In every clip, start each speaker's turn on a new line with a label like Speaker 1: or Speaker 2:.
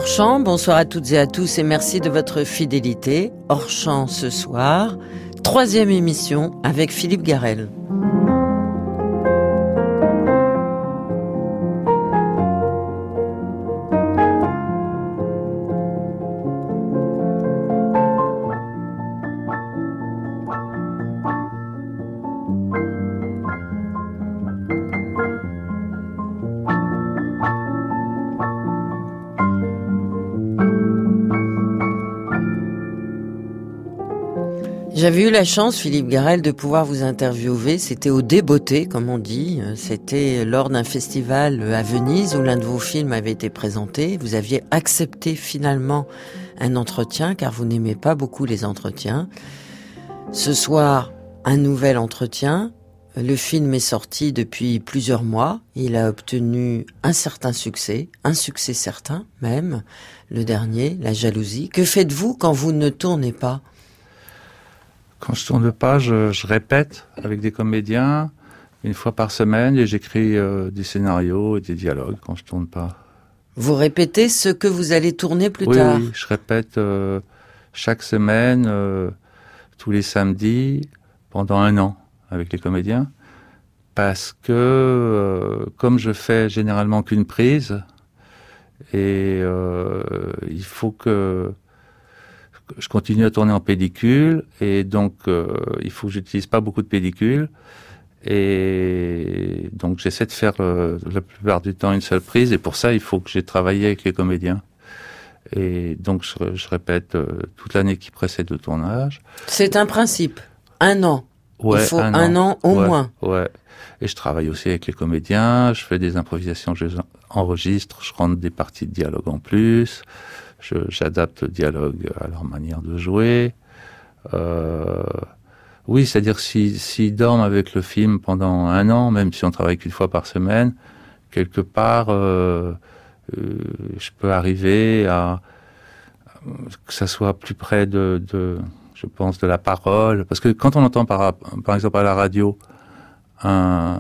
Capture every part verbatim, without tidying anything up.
Speaker 1: Hors champ, bonsoir à toutes et à tous et merci de votre fidélité. Hors champ ce soir, troisième émission avec Philippe Garrel. J'avais eu la chance, Philippe Garrel, de pouvoir vous interviewer. C'était au Débeauté, comme on dit. C'était lors d'un festival à Venise où l'un de vos films avait été présenté. Vous aviez accepté finalement un entretien, car vous n'aimez pas beaucoup les entretiens. Ce soir, un nouvel entretien. Le film est sorti depuis plusieurs mois. Il a obtenu un certain succès, un succès certain même. Le dernier, La jalousie. Que faites-vous quand vous ne tournez pas ?
Speaker 2: Quand je tourne pas, je, je répète avec des comédiens une fois par semaine et j'écris euh, des scénarios et des dialogues quand je tourne pas.
Speaker 1: Vous répétez ce que vous allez tourner plus
Speaker 2: oui,
Speaker 1: tard ?
Speaker 2: Oui, je répète euh, chaque semaine, euh, tous les samedis, pendant un an avec les comédiens. Parce que, euh, comme je fais généralement qu'une prise, et euh, il faut que je continue à tourner en pellicule et donc euh, il faut que j'utilise pas beaucoup de pellicule et donc j'essaie de faire euh, la plupart du temps une seule prise et pour ça il faut que j'ai travaillé avec les comédiens et donc je, je répète euh, toute l'année qui précède le tournage.
Speaker 1: C'est un principe, un an.
Speaker 2: Ouais,
Speaker 1: il faut
Speaker 2: un,
Speaker 1: un an, an au
Speaker 2: ouais,
Speaker 1: moins.
Speaker 2: Ouais. Et je travaille aussi avec les comédiens, je fais des improvisations, je enregistre, je rentre des parties de dialogue en plus. Je, j'adapte le dialogue à leur manière de jouer. Euh, oui, c'est-à-dire s'ils si, si dorment avec le film pendant un an, même si on travaille qu'une fois par semaine, quelque part, euh, euh, je peux arriver à que ça soit plus près de, de, je pense, de la parole. Parce que quand on entend par, par exemple à la radio un,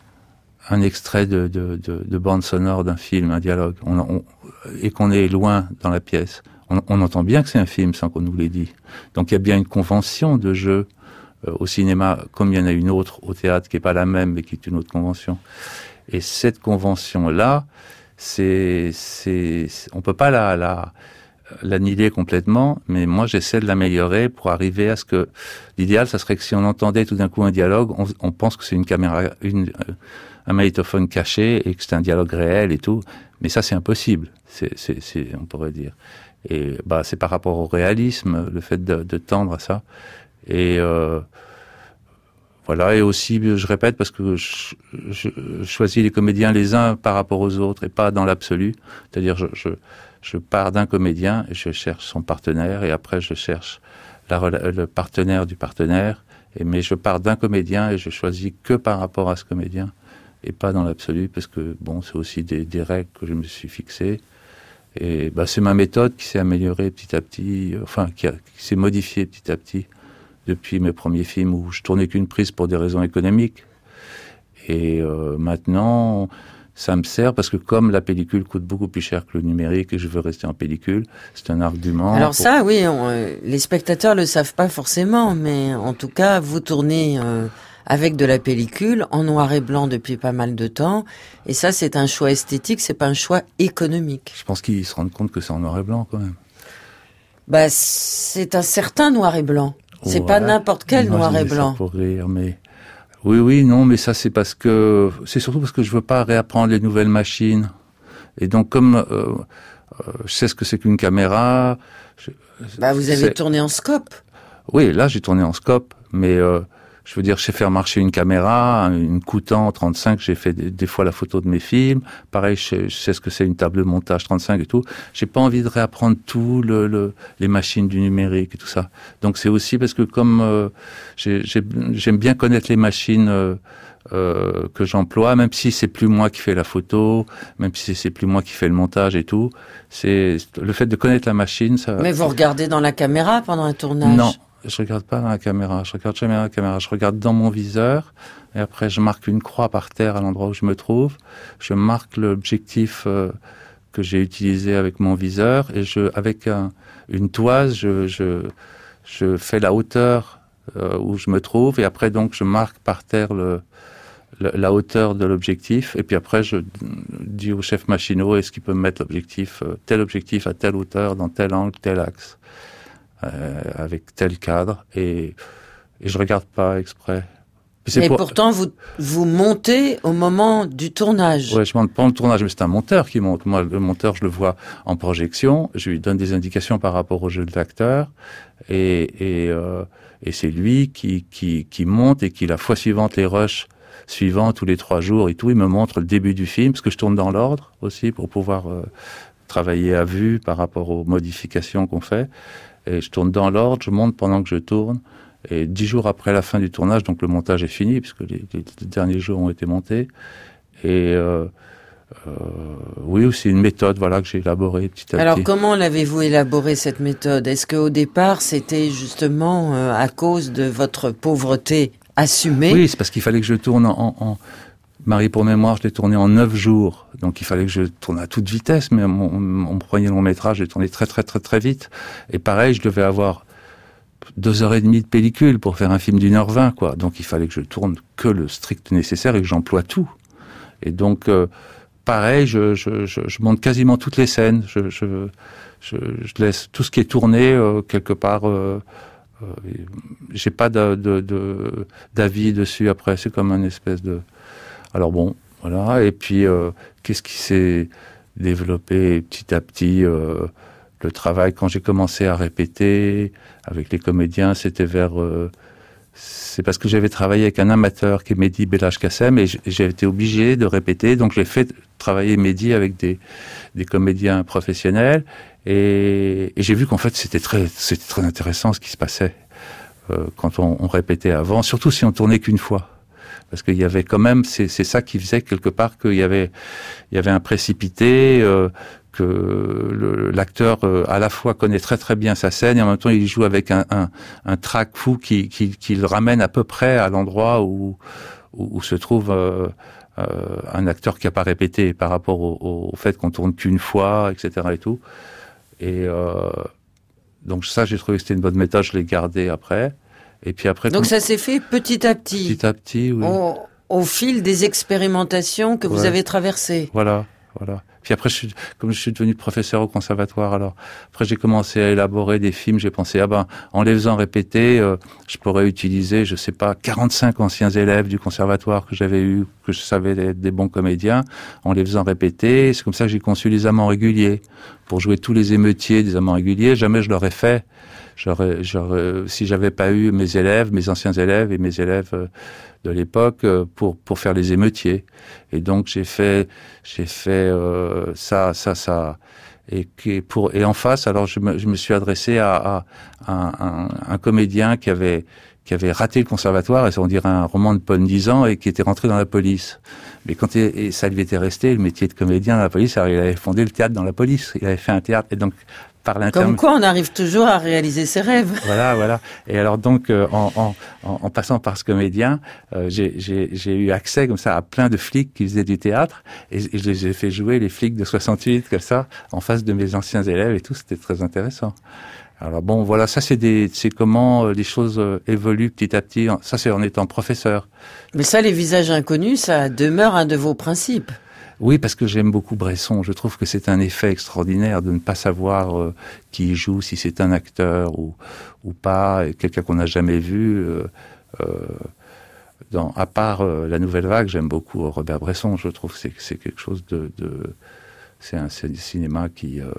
Speaker 2: un extrait de, de, de, de bande sonore d'un film, un dialogue, on, on, et qu'on est loin dans la pièce, on, on entend bien que c'est un film sans qu'on nous l'ait dit. Donc il y a bien une convention de jeu euh, au cinéma, comme il y en a une autre au théâtre qui est pas la même, mais qui est une autre convention. Et cette convention-là, c'est, c'est, on peut pas la, la, l'annihiler complètement, mais moi j'essaie de l'améliorer pour arriver à ce que l'idéal, ça serait que si on entendait tout d'un coup un dialogue, on, on pense que c'est une caméra, une euh, un magnétophone caché et que c'est un dialogue réel et tout, mais ça c'est impossible, c'est, c'est, c'est, on pourrait dire. Et bah c'est par rapport au réalisme, le fait de, de tendre à ça. Et euh, voilà, et aussi je répète parce que je, je, je choisis les comédiens les uns par rapport aux autres et pas dans l'absolu. C'est-à-dire je, je, je pars d'un comédien et je cherche son partenaire et après je cherche la, le partenaire du partenaire. Et mais je pars d'un comédien et je choisis que par rapport à ce comédien. Et pas dans l'absolu, parce que bon, c'est aussi des, des règles que je me suis fixées. Et bah, c'est ma méthode qui s'est améliorée petit à petit, enfin, qui, a, qui s'est modifiée petit à petit depuis mes premiers films où je tournais qu'une prise pour des raisons économiques. Et euh, maintenant, ça me sert parce que comme la pellicule coûte beaucoup plus cher que le numérique et je veux rester en pellicule, c'est un argument.
Speaker 1: Alors
Speaker 2: pour...
Speaker 1: ça, oui, on, euh, les spectateurs le savent pas forcément, mais en tout cas, vous tournez euh, avec de la pellicule en noir et blanc depuis pas mal de temps, et ça, c'est un choix esthétique, c'est pas un choix économique.
Speaker 2: Je pense qu'ils se rendent compte que c'est en noir et blanc quand même.
Speaker 1: Bah, c'est un certain noir et blanc. C'est
Speaker 2: ouais.
Speaker 1: pas n'importe quel
Speaker 2: Moi,
Speaker 1: noir
Speaker 2: je
Speaker 1: et
Speaker 2: dis ça
Speaker 1: blanc.
Speaker 2: pour rire, mais oui, oui, non, mais ça c'est parce que c'est surtout parce que je veux pas réapprendre les nouvelles machines. Et donc comme euh, euh, je sais ce que c'est qu'une caméra. Je,
Speaker 1: bah, vous avez
Speaker 2: c'est...
Speaker 1: tourné en scope.
Speaker 2: Oui, là j'ai tourné en scope, mais euh, je veux dire, je sais faire marcher une caméra, une Coutan trente-cinq, j'ai fait des, des fois la photo de mes films. Pareil, je sais, je sais ce que c'est une table de montage trente-cinq et tout. J'ai pas envie de réapprendre tout le, le les machines du numérique et tout ça. Donc c'est aussi parce que comme euh, j'ai, j'ai, j'aime bien connaître les machines euh, euh, que j'emploie, même si c'est plus moi qui fais la photo, même si c'est plus moi qui fais le montage et tout. C'est le fait de connaître la machine. Ça.
Speaker 1: Mais vous regardez dans la caméra pendant un tournage?
Speaker 2: Non. Je regarde pas dans la caméra, je regarde jamais dans la caméra, je regarde dans mon viseur, et après je marque une croix par terre à l'endroit où je me trouve, je marque l'objectif euh, que j'ai utilisé avec mon viseur, et je, avec un, une toise, je, je, je fais la hauteur euh, où je me trouve, et après donc je marque par terre le, le, la hauteur de l'objectif, et puis après je dis au chef machinot est-ce qu'il peut me mettre l'objectif, euh, tel objectif à telle hauteur, dans tel angle, tel axe, euh, avec tel cadre, et, et je regarde pas exprès.
Speaker 1: Et
Speaker 2: pour...
Speaker 1: pourtant, vous, vous montez au moment du tournage.
Speaker 2: Ouais, je monte pas le tournage, mais c'est un monteur qui monte. Moi, le monteur, je le vois en projection. Je lui donne des indications par rapport au jeu de l'acteur. Et, et, euh, et c'est lui qui, qui, qui monte et qui, la fois suivante, les rushs suivants, tous les trois jours et tout, il me montre le début du film, parce que je tourne dans l'ordre aussi pour pouvoir euh, travailler à vue par rapport aux modifications qu'on fait. Et je tourne dans l'ordre, je monte pendant que je tourne. Et dix jours après la fin du tournage, donc le montage est fini, puisque les, les, les derniers jours ont été montés. Et euh, euh, oui, c'est une méthode, voilà, que j'ai élaborée petit à petit.
Speaker 1: Alors, comment l'avez-vous élaborée, cette méthode? Est-ce qu'au départ, c'était justement euh, à cause de votre pauvreté assumée?
Speaker 2: Oui, c'est parce qu'il fallait que je tourne en... en Marie pour mémoire, je l'ai tourné en neuf jours. Donc il fallait que je tourne à toute vitesse, mais mon, mon premier long métrage, j'ai tourné très très très très vite. Et pareil, je devais avoir deux heures et demie de pellicule pour faire un film d'une heure vingt, quoi. Donc il fallait que je tourne que le strict nécessaire et que j'emploie tout. Et donc, euh, pareil, je, je, je, je monte quasiment toutes les scènes. Je, je, je, je laisse tout ce qui est tourné euh, quelque part. Euh, euh, j'ai pas de, de, de, d'avis dessus après. C'est comme un espèce de. Alors bon, voilà. Et puis, euh, qu'est-ce qui s'est développé petit à petit euh, le travail, quand j'ai commencé à répéter avec les comédiens, c'était vers... Euh, c'est parce que j'avais travaillé avec un amateur qui est Mehdi Belhaj-Kassem, et j'ai été obligé de répéter. Donc j'ai fait travailler Mehdi avec des, des comédiens professionnels, et, et j'ai vu qu'en fait c'était très, c'était très intéressant ce qui se passait euh, quand on, on répétait avant, surtout si on tournait qu'une fois. Parce qu'il y avait quand même, c'est, c'est ça qui faisait quelque part qu'il y avait, il y avait un précipité, euh, que le, l'acteur euh, à la fois connaît très très bien sa scène et en même temps il joue avec un, un, un trac fou qui, qui, qui le ramène à peu près à l'endroit où, où, où se trouve euh, euh, un acteur qui n'a pas répété par rapport au, au fait qu'on tourne qu'une fois, et cetera et tout. Et euh, donc ça, j'ai trouvé que c'était une bonne méthode, je l'ai gardé après. Et puis après.
Speaker 1: Donc ça s'est fait petit à petit.
Speaker 2: Petit à petit, oui.
Speaker 1: Au, au fil des expérimentations que ouais. vous avez traversées.
Speaker 2: Voilà, voilà. Puis après, je suis, comme je suis devenu professeur au conservatoire, alors après j'ai commencé à élaborer des films. J'ai pensé, ah ben, en les faisant répéter, euh, je pourrais utiliser, je sais pas, quarante-cinq anciens élèves du conservatoire que j'avais eu, que je savais être des bons comédiens, en les faisant répéter. C'est comme ça que j'ai conçu les amants réguliers pour jouer tous les émeutiers des amants réguliers. Jamais je l'aurais fait. J'aurais, j'aurais, si j'avais pas eu mes élèves, mes anciens élèves et mes élèves euh, de l'époque euh, pour pour faire les émeutiers. Et donc j'ai fait j'ai fait euh, ça ça ça et qui pour et en face alors je me je me suis adressé à, à, à un, un comédien qui avait qui avait raté le conservatoire, et on dirait un roman de Paul dix ans, et qui était rentré dans la police. Mais quand il, et ça lui était resté le métier de comédien dans la police, alors il avait fondé le théâtre dans la police. Il avait fait un théâtre et donc par l'intermédiaire.
Speaker 1: Comme quoi, on arrive toujours à réaliser ses rêves.
Speaker 2: Voilà, voilà. Et alors donc, euh, en, en, en passant par ce comédien, euh, j'ai, j'ai, j'ai eu accès comme ça à plein de flics qui faisaient du théâtre, et, et je les ai fait jouer les flics de soixante-huit comme ça en face de mes anciens élèves et tout. C'était très intéressant. Alors bon, voilà, ça c'est des, c'est comment les choses évoluent petit à petit. Ça c'est en étant professeur.
Speaker 1: Mais ça, les visages inconnus, ça demeure un de vos principes.
Speaker 2: Oui, parce que j'aime beaucoup Bresson. Je trouve que c'est un effet extraordinaire de ne pas savoir euh, qui y joue, si c'est un acteur ou ou pas, quelqu'un qu'on n'a jamais vu. Euh, euh, dans, à part euh, La Nouvelle Vague, j'aime beaucoup Robert Bresson. Je trouve que c'est, c'est quelque chose de, de c'est un c'est du cinéma qui euh,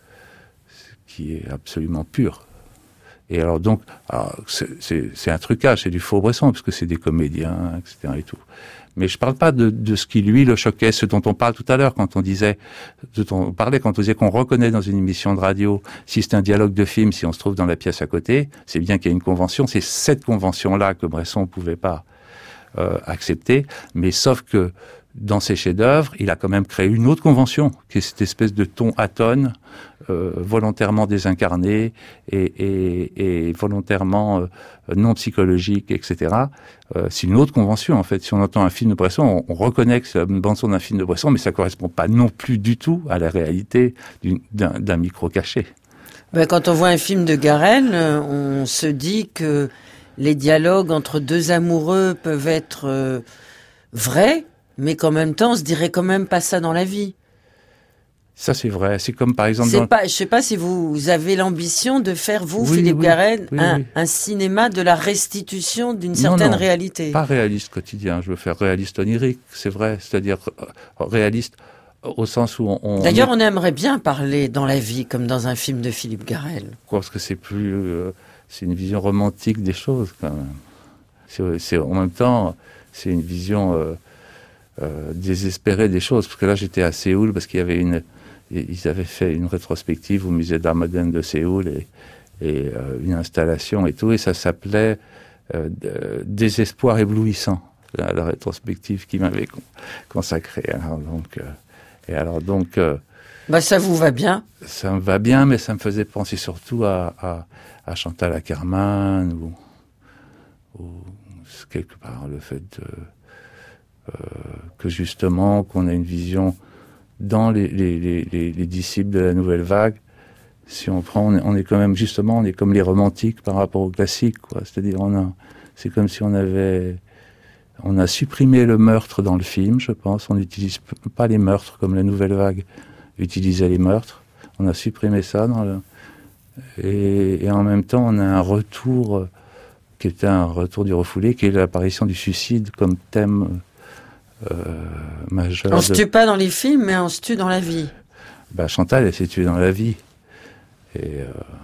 Speaker 2: qui est absolument pur. Et alors donc, alors c'est, c'est, c'est un trucage, c'est du faux Bresson, parce que c'est des comédiens, et cetera et tout. Mais je parle pas de, de ce qui, lui, le choquait, ce dont on parle tout à l'heure, quand on disait, de dont on parlait, quand on disait qu'on reconnaît dans une émission de radio, si c'est un dialogue de film, si on se trouve dans la pièce à côté, c'est bien qu'il y a une convention, c'est cette convention-là que Bresson pouvait pas euh, accepter, mais sauf que dans ses chefs-d'œuvre, il a quand même créé une autre convention, qui est cette espèce de ton atone, euh, volontairement désincarné et, et, et volontairement euh, non psychologique, et cetera. Euh, c'est une autre convention, en fait. Si on entend un film de Bresson, on, on reconnaît que c'est une bande-son d'un film de Bresson, mais ça correspond pas non plus du tout à la réalité d'une, d'un, d'un micro caché.
Speaker 1: Ben, quand on voit un film de Garel, on se dit que les dialogues entre deux amoureux peuvent être euh, vrais, mais qu'en même temps, on se dirait quand même pas ça dans la vie.
Speaker 2: Ça, c'est vrai. C'est comme, par exemple...
Speaker 1: C'est
Speaker 2: dans...
Speaker 1: pas, je sais pas si vous avez l'ambition de faire, vous,
Speaker 2: oui,
Speaker 1: Philippe
Speaker 2: oui,
Speaker 1: Garel,
Speaker 2: oui,
Speaker 1: un,
Speaker 2: oui.
Speaker 1: un cinéma de la restitution d'une certaine
Speaker 2: non, non,
Speaker 1: réalité.
Speaker 2: Pas réaliste quotidien. Je veux faire réaliste onirique, c'est vrai. C'est-à-dire euh, réaliste au sens où on... on
Speaker 1: D'ailleurs,
Speaker 2: est...
Speaker 1: on aimerait bien parler dans la vie, comme dans un film de Philippe Garel.
Speaker 2: Parce que c'est plus... Euh, c'est une vision romantique des choses, quand même. C'est, c'est, en même temps, c'est une vision euh, euh, désespérée des choses. Parce que là, j'étais à Séoul, parce qu'il y avait une... Ils avaient fait une rétrospective au musée d'art moderne de Séoul et, et euh, une installation et tout, et ça s'appelait euh, Désespoir éblouissant, la, la rétrospective qui m'avait con- consacrée. Alors donc, euh, et alors donc, euh,
Speaker 1: bah ça vous va bien.
Speaker 2: Ça me va bien, mais ça me faisait penser surtout à, à, à Chantal Akerman ou, ou quelque part le fait de, euh, que justement qu'on a une vision dans les, les, les, les, les disciples de la nouvelle vague. Si on prend, on est, on est quand même justement, on est comme les romantiques par rapport aux classiques, quoi. C'est-à-dire, on a, c'est comme si on avait, on a supprimé le meurtre dans le film, je pense. On n'utilise pas les meurtres comme la nouvelle vague utilisait les meurtres. On a supprimé ça dans le, et, et en même temps, on a un retour euh, qui était un retour du refoulé, qui est l'apparition du suicide comme thème euh, majeur.
Speaker 1: On se tue pas dans les films, mais on se tue dans la vie.
Speaker 2: Bah, Chantal, elle s'est tuée dans la vie. Et euh,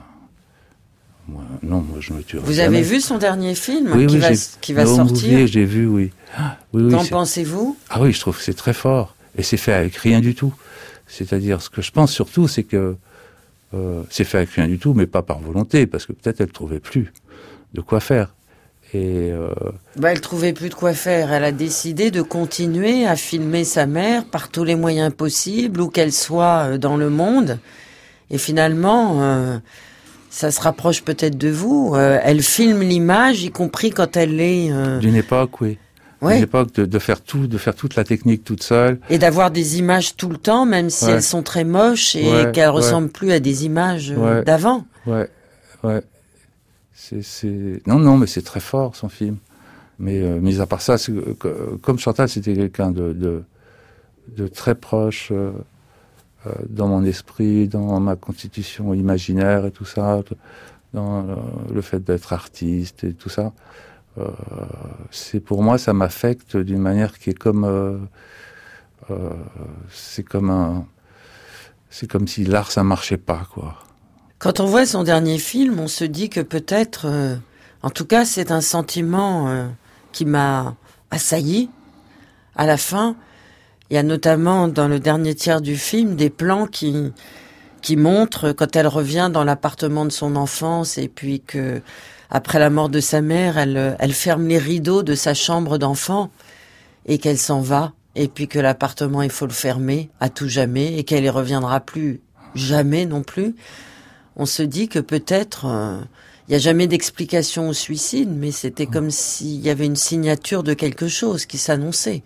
Speaker 2: moi, non, moi je me tuerai
Speaker 1: Vous
Speaker 2: jamais.
Speaker 1: avez vu son dernier film
Speaker 2: oui,
Speaker 1: qui
Speaker 2: oui,
Speaker 1: va,
Speaker 2: j'ai,
Speaker 1: qui va
Speaker 2: no
Speaker 1: sortir
Speaker 2: movie, j'ai vu, oui. Ah, oui, oui
Speaker 1: Qu'en
Speaker 2: c'est...
Speaker 1: pensez-vous?
Speaker 2: Ah oui, je trouve que c'est très fort. Et c'est fait avec rien du tout. C'est-à-dire, ce que je pense surtout, c'est que euh, c'est fait avec rien du tout, mais pas par volonté, parce que peut-être elle ne trouvait plus de quoi faire. Et euh...
Speaker 1: bah, elle trouvait plus de quoi faire. Elle a décidé de continuer à filmer sa mère par tous les moyens possibles, où qu'elle soit dans le monde. Et finalement, euh, ça se rapproche peut-être de vous. Euh, elle filme l'image, y compris quand elle est... Euh...
Speaker 2: D'une époque, oui.
Speaker 1: Ouais.
Speaker 2: D'une époque de, de faire tout, de faire toute la technique toute seule.
Speaker 1: Et d'avoir des images tout le temps, même si ouais. elles sont très moches et
Speaker 2: ouais,
Speaker 1: qu'elles
Speaker 2: ouais.
Speaker 1: ressemblent plus à des images
Speaker 2: ouais.
Speaker 1: d'avant.
Speaker 2: Ouais, ouais. C'est, c'est... Non, non, mais c'est très fort, son film. Mais euh, mis à part ça, c'est, euh, comme Chantal, c'était quelqu'un de, de, de très proche euh, euh, dans mon esprit, dans ma constitution imaginaire et tout ça, dans euh, le fait d'être artiste et tout ça. Euh, c'est pour moi, ça m'affecte d'une manière qui est comme... Euh, euh, c'est comme un... C'est comme si l'art, ça marchait pas, quoi.
Speaker 1: Quand on voit son dernier film, on se dit que peut-être, euh, en tout cas, c'est un sentiment euh, qui m'a assailli. À la fin, il y a notamment dans le dernier tiers du film des plans qui qui montrent quand elle revient dans l'appartement de son enfance et puis que après la mort de sa mère, elle elle ferme les rideaux de sa chambre d'enfant et qu'elle s'en va et puis que l'appartement il faut le fermer à tout jamais et qu'elle y reviendra plus jamais non plus. On se dit que peut-être, il euh, n'y a jamais d'explication au suicide, mais c'était comme s'il y avait une signature de quelque chose qui s'annonçait.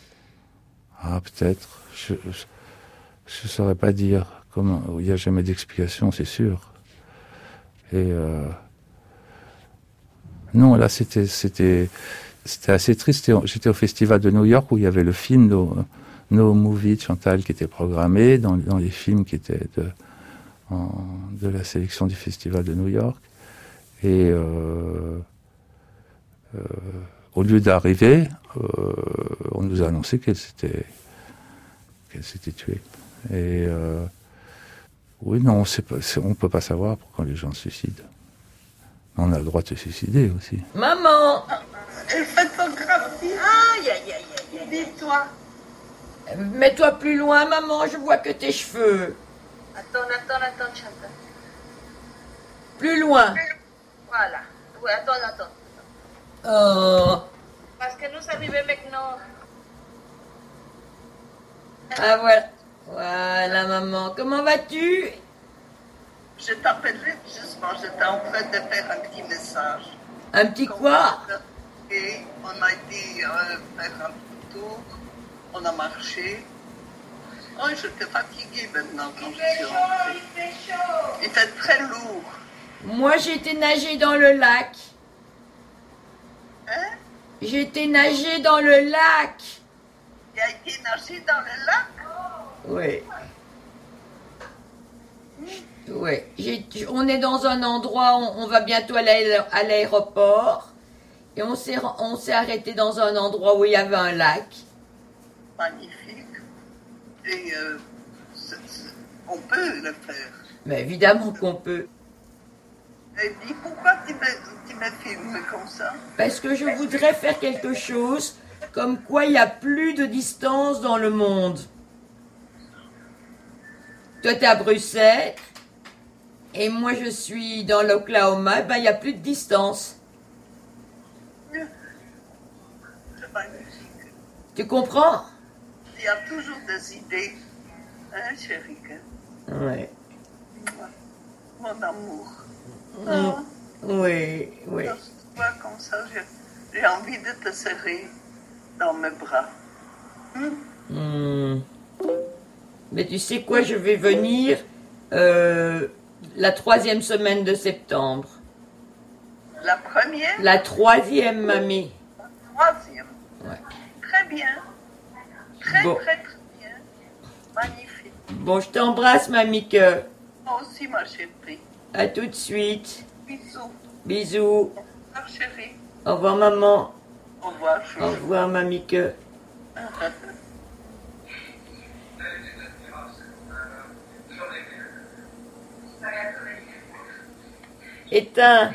Speaker 2: Ah, peut-être. Je ne saurais pas dire. Comment, il n'y a jamais d'explication, c'est sûr. Et euh, non, là, c'était, c'était, c'était assez triste. J'étais au festival de New York où il y avait le film No, no Movie de Chantal qui était programmé dans, dans les films qui étaient de... En, de la sélection du festival de New York et euh, euh, au lieu d'arriver euh, on nous a annoncé qu'elle s'était qu'elle s'était tuée et euh, oui non on sait pas, on peut pas savoir pourquoi les gens se suicident. On a le droit de se suicider aussi.
Speaker 3: Maman,
Speaker 4: elle photographie. Aïe aïe aïe aïe. Dis-toi.
Speaker 3: Mets-toi plus loin, maman, je vois que tes cheveux.
Speaker 4: Attends, attends, attends, Chantal.
Speaker 3: Plus loin.
Speaker 4: Voilà. Oui, attends, attends.
Speaker 3: Oh.
Speaker 4: Parce que nous arrivons maintenant.
Speaker 3: Ah, voilà. Voilà, maman. Comment vas-tu?
Speaker 4: Je t'appellerai justement, j'étais en train de faire un petit message.
Speaker 3: Un petit quoi?
Speaker 4: Et on a été euh, faire un petit tour, on a marché. Oh, j'étais fatiguée maintenant quand je suis rentrée. Il était très lourd.
Speaker 3: Moi, j'ai été nager dans le lac.
Speaker 4: Hein?
Speaker 3: J'ai été nager dans le lac.
Speaker 4: Il a été nager dans le lac?
Speaker 3: Oui. Oui. J'ai- on est dans un endroit, on, on va bientôt aller à l'aéroport. Et on s'est, on s'est arrêté dans un endroit où il y avait un lac.
Speaker 4: Magnifique. Et euh, c'est- c'est- on peut le faire.
Speaker 3: Mais évidemment qu'on peut.
Speaker 4: Et dis, pourquoi tu me, tu me filmes comme ça?
Speaker 3: Parce que je voudrais faire quelque chose comme quoi il n'y a plus de distance dans le monde. Toi, tu es à Bruxelles. Et moi, je suis dans l'Oklahoma. Ben, il n'y a plus de distance.
Speaker 4: C'est magnifique.
Speaker 3: Tu comprends?
Speaker 4: Il y a toujours des idées. Hein, chérie?
Speaker 3: Oui.
Speaker 4: Mon amour.
Speaker 3: Mm.
Speaker 4: Ah,
Speaker 3: Oui, oui.
Speaker 4: quand je te vois comme ça, j'ai, j'ai envie de te serrer dans mes bras. Hmm?
Speaker 3: Hmm. Mais tu sais quoi, je vais venir euh, la troisième semaine de septembre.
Speaker 4: La première,
Speaker 3: La troisième, mamie.
Speaker 4: la troisième.
Speaker 3: Ouais.
Speaker 4: Très bien. Très,
Speaker 3: Bon.
Speaker 4: très, très bien. Magnifique.
Speaker 3: Bon, je t'embrasse, mamie, que.
Speaker 4: Moi aussi, ma chérie.
Speaker 3: À tout de suite.
Speaker 4: Bisous.
Speaker 3: Bisous.
Speaker 4: Au revoir, chérie.
Speaker 3: Au revoir, maman.
Speaker 4: Au revoir,
Speaker 3: Au
Speaker 4: chouchou.
Speaker 3: revoir, mamie, que. Éteins.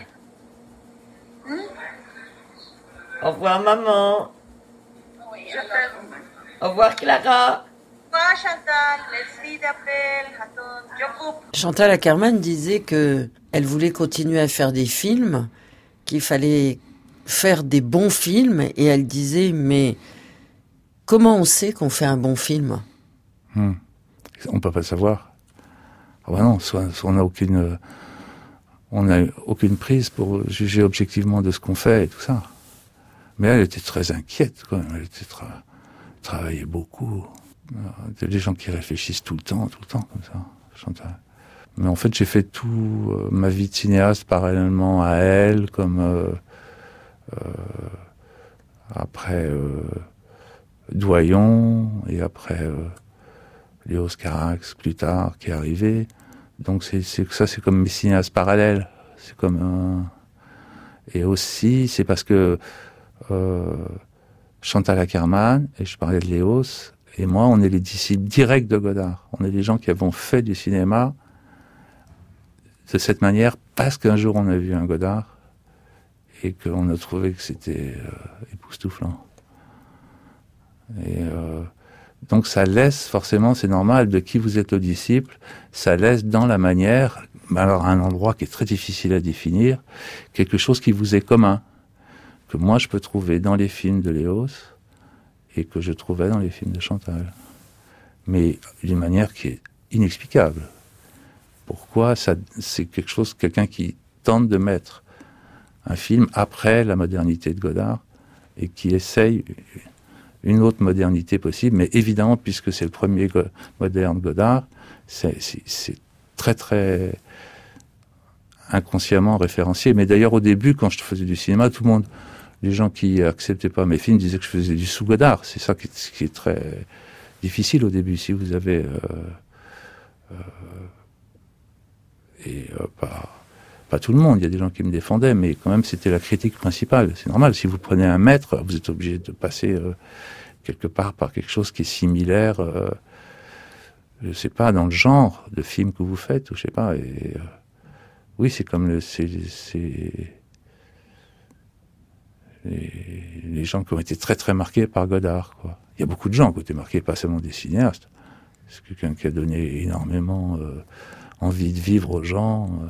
Speaker 3: Au revoir, maman.
Speaker 4: Je t'aime.
Speaker 3: Au revoir, Clara.
Speaker 5: Moi, Chantal, merci d'appel. Attends, je coupe.
Speaker 1: Chantal Akerman disait que elle voulait continuer à faire des films, qu'il fallait faire des bons films, et elle disait, mais comment on sait qu'on fait un bon film?
Speaker 2: Hmm. On peut pas le savoir. Ah bah non, soit, soit on n'a aucune, euh, on n'a aucune prise pour juger objectivement de ce qu'on fait et tout ça. Mais elle était très inquiète, quoi. Elle était tra- travaillait beaucoup. Il y a des gens qui réfléchissent tout le temps, tout le temps comme ça. Chantal. Mais en fait, j'ai fait tout euh, ma vie de cinéaste parallèlement à elle, comme euh, euh, après euh, Doyon et après euh, Léos Carax plus tard qui est arrivé. Donc c'est, c'est ça, c'est comme mes cinéastes parallèles. C'est comme un... Et aussi, c'est parce que euh, Chantal Akerman, et je parlais de Léos, et moi, on est les disciples directs de Godard. On est des gens qui avons fait du cinéma de cette manière parce qu'un jour on a vu un Godard et qu'on a trouvé que c'était euh, époustouflant. Et euh, donc ça laisse forcément, c'est normal, de qui vous êtes le disciple, ça laisse dans la manière, alors un endroit qui est très difficile à définir, quelque chose qui vous est commun, que moi je peux trouver dans les films de Léos et que je trouvais dans les films de Chantal. Mais d'une manière qui est inexplicable. Pourquoi ça, c'est quelque chose, quelqu'un qui tente de mettre un film après la modernité de Godard et qui essaye une autre modernité possible, mais évidemment, puisque c'est le premier go- moderne Godard, c'est, c'est, c'est très très inconsciemment référencié. Mais d'ailleurs, au début, quand je faisais du cinéma, tout le monde, les gens qui acceptaient pas mes films disaient que je faisais du sous-Godard. C'est ça qui est, qui est très difficile au début. Si vous avez... Euh, euh, et euh, pas, pas tout le monde, il y a des gens qui me défendaient, mais quand même c'était la critique principale. C'est normal, si vous prenez un maître, vous êtes obligé de passer euh, quelque part par quelque chose qui est similaire, euh, je sais pas, dans le genre de film que vous faites, ou je sais pas. Et, euh, oui, c'est comme le, c'est, c'est les, les gens qui ont été très très marqués par Godard, quoi. Il y a beaucoup de gens qui ont été marqués, pas seulement des cinéastes. C'est quelqu'un qui a donné énormément euh, envie de vivre aux gens, euh,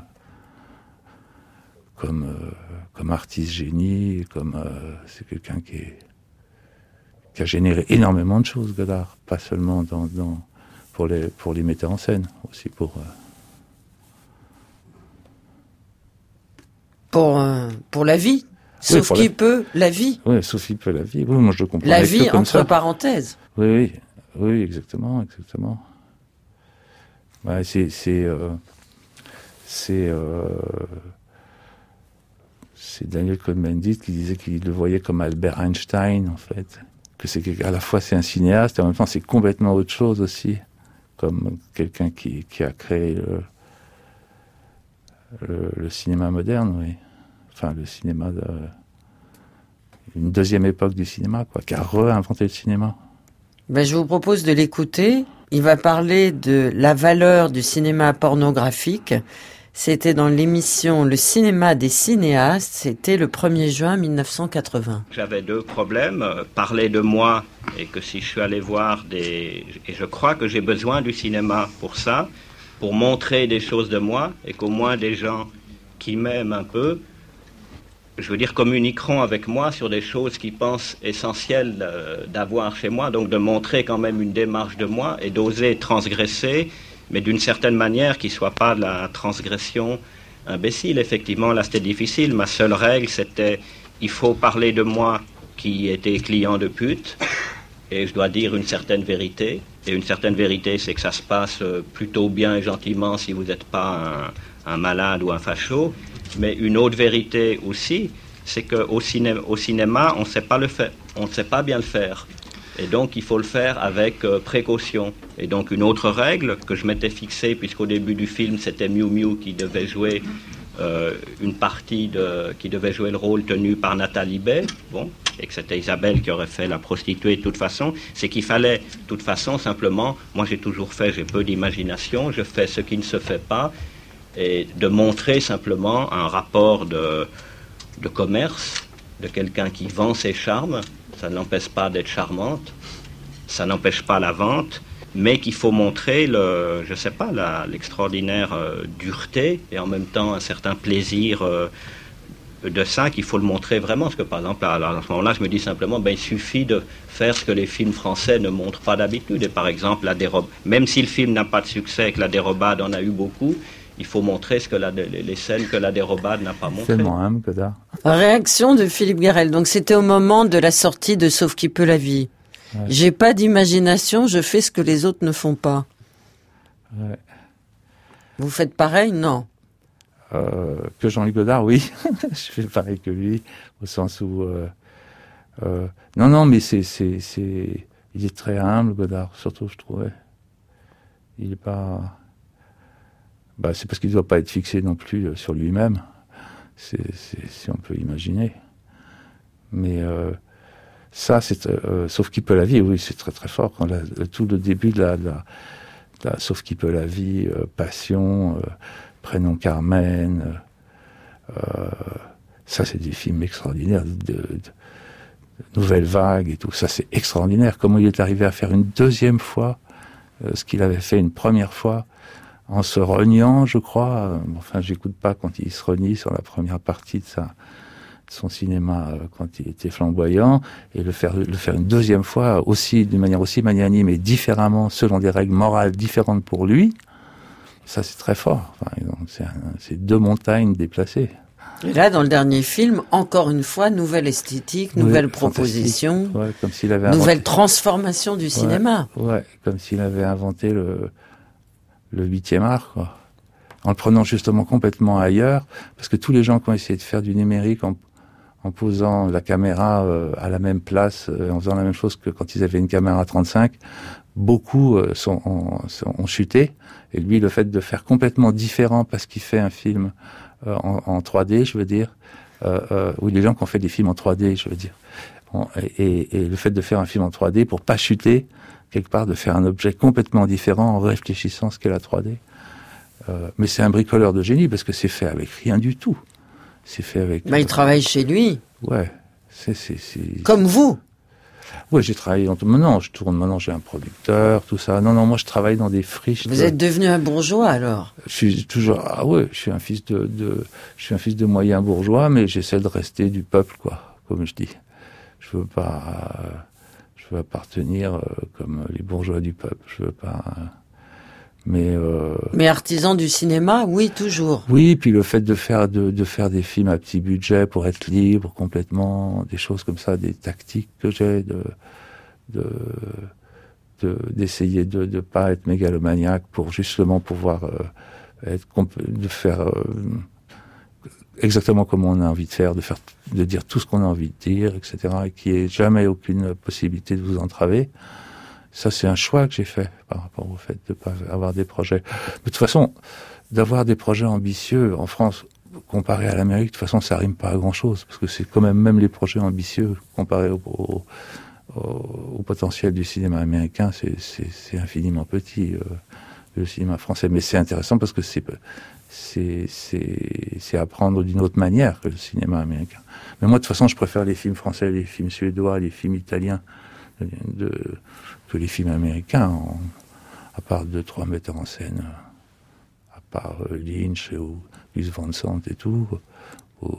Speaker 2: comme euh, comme artiste génie, comme euh, c'est quelqu'un qui est qui a généré énormément de choses, Godard, pas seulement dans, dans pour les pour les metteurs en scène, aussi pour euh,
Speaker 1: Pour, euh, pour la vie. Sauf
Speaker 2: oui,
Speaker 1: qui
Speaker 2: la...
Speaker 1: peut la vie.
Speaker 2: Oui, sauf qui peut la vie. Oui, moi je le comprends.
Speaker 1: La vie
Speaker 2: comme
Speaker 1: entre
Speaker 2: ça.
Speaker 1: parenthèses.
Speaker 2: Oui, oui, oui, exactement, exactement. Ouais, c'est, c'est, euh, c'est, euh, c'est Daniel Cohn-Bendit qui disait qu'il le voyait comme Albert Einstein, en fait. Que c'est qu'à la fois c'est un cinéaste et en même temps c'est complètement autre chose aussi, comme quelqu'un qui, qui a créé le, le, le cinéma moderne, oui. Enfin, le cinéma de... Une deuxième époque du cinéma, quoi, qui a réinventé le cinéma.
Speaker 1: Ben, je vous propose de l'écouter. Il va parler de la valeur du cinéma pornographique. C'était dans l'émission Le cinéma des cinéastes. C'était le premier juin mille neuf cent quatre-vingts.
Speaker 6: J'avais deux problèmes. Parler de moi, et que si je suis allé voir des... Et je crois que j'ai besoin du cinéma pour ça, pour montrer des choses de moi, et qu'au moins des gens qui m'aiment un peu, je veux dire, communiqueront avec moi sur des choses qu'ils pensent essentielles euh, d'avoir chez moi, donc de montrer quand même une démarche de moi et d'oser transgresser, mais d'une certaine manière qui ne soit pas de la transgression imbécile. Effectivement, là c'était difficile. Ma seule règle c'était, il faut parler de moi qui était client de pute, et je dois dire une certaine vérité. Et une certaine vérité, c'est que ça se passe plutôt bien et gentiment si vous n'êtes pas un, un malade ou un facho. Mais une autre vérité aussi, c'est qu'au ciné- au cinéma, on ne sait pas le faire, on ne sait pas bien le faire. Et donc, il faut le faire avec euh, précaution. Et donc, une autre règle que je m'étais fixée, puisqu'au début du film, c'était Miu Miu qui devait jouer euh, une partie de, qui devait jouer le rôle tenu par Nathalie Baye, bon, et que c'était Isabelle qui aurait fait la prostituée de toute façon, c'est qu'il fallait, de toute façon, simplement, moi j'ai toujours fait, j'ai peu d'imagination, je fais ce qui ne se fait pas, et de montrer simplement un rapport de, de commerce, de quelqu'un qui vend ses charmes. Ça ne l'empêche pas d'être charmante, ça n'empêche pas la vente, mais qu'il faut montrer, le, je sais pas, la, l'extraordinaire euh, dureté et en même temps un certain plaisir euh, de ça, qu'il faut le montrer vraiment. Parce que par exemple, à, à ce moment-là, je me dis simplement, ben, il suffit de faire ce que les films français ne montrent pas d'habitude. Et par exemple, la dérobe, même si le film n'a pas de succès et que la dérobade en a eu beaucoup, il faut montrer ce que la, les scènes que la dérobade n'a pas montrées.
Speaker 2: Tellement humble que ça.
Speaker 1: Réaction de Philippe Garrel. Donc c'était au moment de la sortie de Sauf qui peut la vie. Ouais. J'ai pas d'imagination, je fais ce que les autres ne font pas.
Speaker 2: Ouais.
Speaker 1: Vous faites pareil, non?
Speaker 2: euh, Que Jean-Luc Godard, oui. Je fais pareil que lui, au sens où... Euh, euh, non, non, mais c'est, c'est, c'est... Il est très humble, Godard, surtout, je trouvais. Il est pas... Bah, c'est parce qu'il ne doit pas être fixé non plus sur lui-même, c'est, c'est, si on peut imaginer. Mais euh, ça, c'est euh, Sauf qui peut la vie, oui, c'est très très fort. Quand la, tout le début de la, de la, de la Sauf qui peut la vie, euh, Passion, euh, Prénom Carmen, euh, ça c'est des films extraordinaires, de, de, de Nouvelle Vague et tout. Ça c'est extraordinaire. Comment il est arrivé à faire une deuxième fois euh, ce qu'il avait fait une première fois, en se reniant, je crois. Enfin, j'écoute pas quand il se renie sur la première partie de, sa, de son cinéma, euh, quand il était flamboyant, et le faire, le faire une deuxième fois aussi, d'une manière aussi magnanime et différemment, selon des règles morales différentes pour lui. Ça, c'est très fort. Enfin, c'est, un, c'est deux montagnes déplacées.
Speaker 1: Et là, dans le dernier film, encore une fois, nouvelle esthétique, nouvelle oui, proposition,
Speaker 2: ouais, comme s'il avait
Speaker 1: nouvelle
Speaker 2: inventé...
Speaker 1: transformation du cinéma.
Speaker 2: Ouais, ouais, comme s'il avait inventé le le huitième art, quoi. En le prenant justement complètement ailleurs, parce que tous les gens qui ont essayé de faire du numérique en, en posant la caméra euh, à la même place, euh, en faisant la même chose que quand ils avaient une caméra trente-cinq, beaucoup euh, sont, ont, sont, ont chuté. Et lui, le fait de faire complètement différent parce qu'il fait un film euh, en, en trois D, je veux dire, euh, euh, oui, les gens qui ont fait des films en trois D, je veux dire, bon, et, et, et le fait de faire un film en trois D pour pas chuter, quelque part, de faire un objet complètement différent en réfléchissant ce qu'est la trois D. Euh, mais c'est un bricoleur de génie parce que c'est fait avec rien du tout. C'est fait avec...
Speaker 1: Bah, il euh, travaille chez lui.
Speaker 2: Ouais. C'est, c'est, c'est...
Speaker 1: Comme vous.
Speaker 2: Ouais, j'ai travaillé dans... Maintenant, je tourne, maintenant j'ai un producteur, tout ça. Non, non, moi je travaille dans des friches.
Speaker 1: Vous
Speaker 2: de...
Speaker 1: êtes devenu un bourgeois alors?
Speaker 2: Je suis toujours... Ah ouais, je suis un fils de, de... Je suis un fils de moyen bourgeois, mais j'essaie de rester du peuple, quoi, comme je dis. Je veux pas... Euh... Je veux appartenir euh, comme les bourgeois du peuple. Je veux pas. Euh... Mais, euh,
Speaker 1: Mais artisan du cinéma, oui, toujours.
Speaker 2: Oui, puis le fait de faire de, de faire des films à petit budget pour être libre complètement, des choses comme ça, des tactiques que j'ai de de, de d'essayer de de pas être mégalomaniaque pour justement pouvoir euh, être de faire euh, exactement comme on a envie de faire, de faire de dire tout ce qu'on a envie de dire, et cetera, et qu'il n'y ait jamais aucune possibilité de vous entraver. Ça, c'est un choix que j'ai fait par rapport au fait de pas avoir des projets. De toute façon, d'avoir des projets ambitieux en France, comparé à l'Amérique, de toute façon, ça rime pas à grand chose, parce que c'est quand même, même les projets ambitieux, comparé au, au, au, au potentiel du cinéma américain, c'est, c'est, c'est infiniment petit, euh, le cinéma français. Mais c'est intéressant parce que c'est, c'est, c'est, c'est apprendre d'une autre manière que le cinéma américain. Mais moi, de toute façon, je préfère les films français, les films suédois, les films italiens, de, de que les films américains, en, à part deux, trois metteurs en scène, à part euh, Lynch ou Gus Van Sant et tout, ou,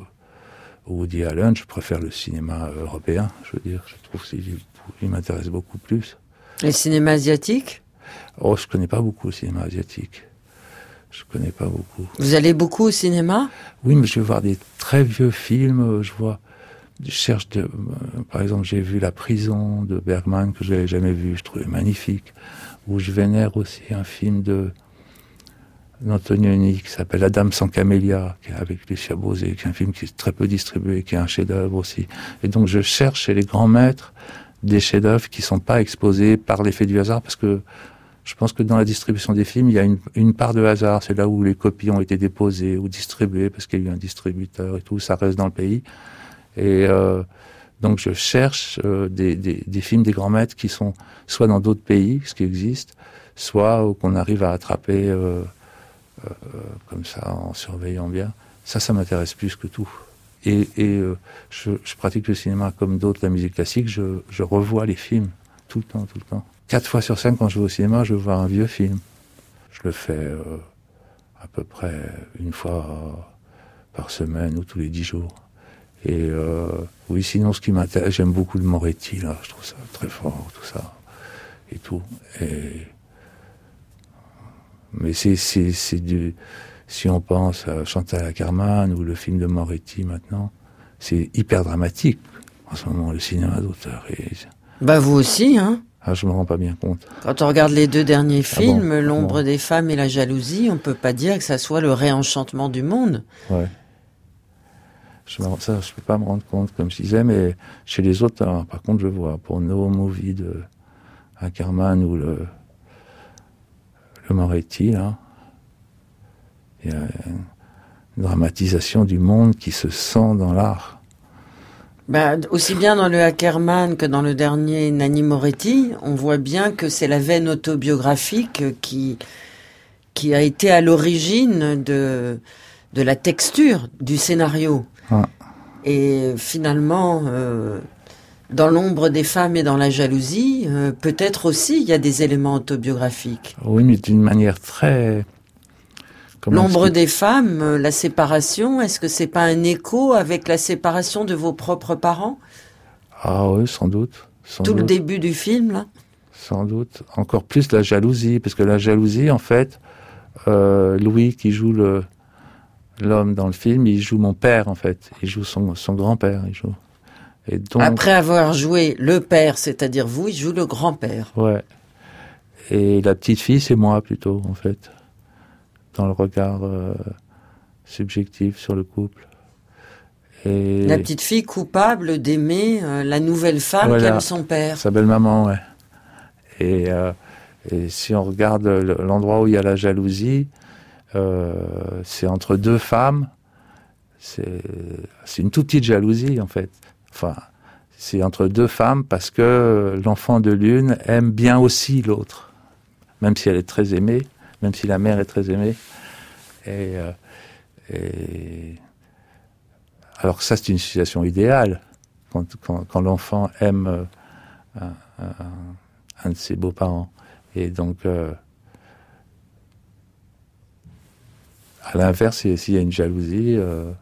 Speaker 2: ou Woody Allen, je préfère le cinéma européen, je veux dire, je trouve qu'il il m'intéresse beaucoup plus.
Speaker 1: Et le cinéma asiatique ?
Speaker 2: Oh, je connais pas beaucoup le cinéma asiatique. Je connais pas beaucoup.
Speaker 1: Vous allez beaucoup au cinéma ?
Speaker 2: Oui, mais je vais voir des très vieux films, je vois... Je cherche de, euh, par exemple, j'ai vu La Prison de Bergman que je n'avais jamais vu, je trouvais magnifique. Ou je vénère aussi un film de d'Antonioni qui s'appelle La Dame sans camélia, qui est avec Lucia Bosé, qui est un film qui est très peu distribué, qui est un chef-d'œuvre aussi. Et donc je cherche chez les grands maîtres des chefs-d'œuvre qui sont pas exposés par l'effet du hasard, parce que je pense que dans la distribution des films, il y a une, une part de hasard. C'est là où les copies ont été déposées ou distribuées parce qu'il y a eu un distributeur et tout. Ça reste dans le pays. Et euh, donc je cherche euh, des, des, des films des grands maîtres qui sont soit dans d'autres pays, ce qui existe, soit euh, qu'on arrive à attraper euh, euh, comme ça en surveillant bien. Ça, ça m'intéresse plus que tout. Et, et euh, je, je pratique le cinéma comme d'autres, la musique classique. Je, je revois les films tout le temps, tout le temps. Quatre fois sur cinq, quand je vais au cinéma, je vois un vieux film. Je le fais euh, à peu près une fois par semaine ou tous les dix jours. Et euh, oui, sinon, ce qui m'intéresse, j'aime beaucoup le Moretti, là, je trouve ça très fort, tout ça, et tout. Et... Mais c'est, c'est, c'est du... Si on pense à Chantal Akerman ou le film de Moretti maintenant, c'est hyper dramatique, en ce moment, le cinéma d'auteur. Et...
Speaker 1: Bah, vous aussi, hein.
Speaker 2: Ah, je me rends pas bien compte.
Speaker 1: Quand on regarde les deux derniers films,
Speaker 2: ah bon,
Speaker 1: L'ombre
Speaker 2: bon.
Speaker 1: des femmes et La jalousie, on peut pas dire que ça soit le réenchantement du monde.
Speaker 2: Ouais. Je me, ça, je peux pas me rendre compte, comme je disais, mais chez les autres, alors, par contre, je vois. Pour No Movie de Ackerman ou le, le Moretti, là, il y a une dramatisation du monde qui se sent dans l'art.
Speaker 1: Bah, aussi bien dans le Ackerman que dans le dernier Nanni Moretti, on voit bien que c'est la veine autobiographique qui, qui a été à l'origine de, de la texture du scénario.
Speaker 2: Ah.
Speaker 1: Et finalement, euh, dans L'ombre des femmes et dans La jalousie, euh, peut-être aussi il y a des éléments autobiographiques.
Speaker 2: Oui, mais d'une manière très... Comment
Speaker 1: L'ombre
Speaker 2: expliquer ?
Speaker 1: des femmes, euh, la séparation, est-ce que c'est pas un écho avec la séparation de vos propres parents ?
Speaker 2: Ah oui, sans doute. Sans
Speaker 1: Tout
Speaker 2: doute,
Speaker 1: le début du film, là ?
Speaker 2: Sans doute. Encore plus la jalousie, parce que la jalousie, en fait, euh, Louis qui joue le... L'homme dans le film, il joue mon père, en fait. Il joue son, son grand-père, il joue. Et donc...
Speaker 1: Après avoir joué le père, c'est-à-dire vous, il joue le grand-père.
Speaker 2: Ouais. Et la petite fille, c'est moi, plutôt, en fait. Dans le regard euh, subjectif sur le couple. Et...
Speaker 1: La petite fille coupable d'aimer euh, la nouvelle femme
Speaker 2: Voilà.
Speaker 1: qu'aime son père.
Speaker 2: Sa belle-maman, ouais. Et, euh, et si on regarde l'endroit où il y a la jalousie, Euh, c'est entre deux femmes, c'est, c'est une toute petite jalousie en fait. Enfin, c'est entre deux femmes parce que l'enfant de l'une aime bien aussi l'autre, même si elle est très aimée, même si la mère est très aimée. Et, euh, et... alors que ça, c'est une situation idéale quand, quand, quand l'enfant aime un, un, un de ses beaux-parents. Et donc euh, à l'inverse, s'il y a une jalousie, euh,